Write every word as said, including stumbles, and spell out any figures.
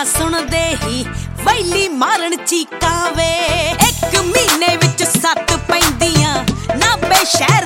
ਗੱਲਾਂ ਸੁਣਦੇ ਹੀ ਵੈਲੀ ਮਾਰਨ ਚੀਕਾਂ ਵੇ। ਇੱਕ ਮਹੀਨੇ ਵਿੱਚ ਸੱਤ ਪੈਂਦੀਆਂ ਨਾਭੇ ਸ਼ਹਿਰ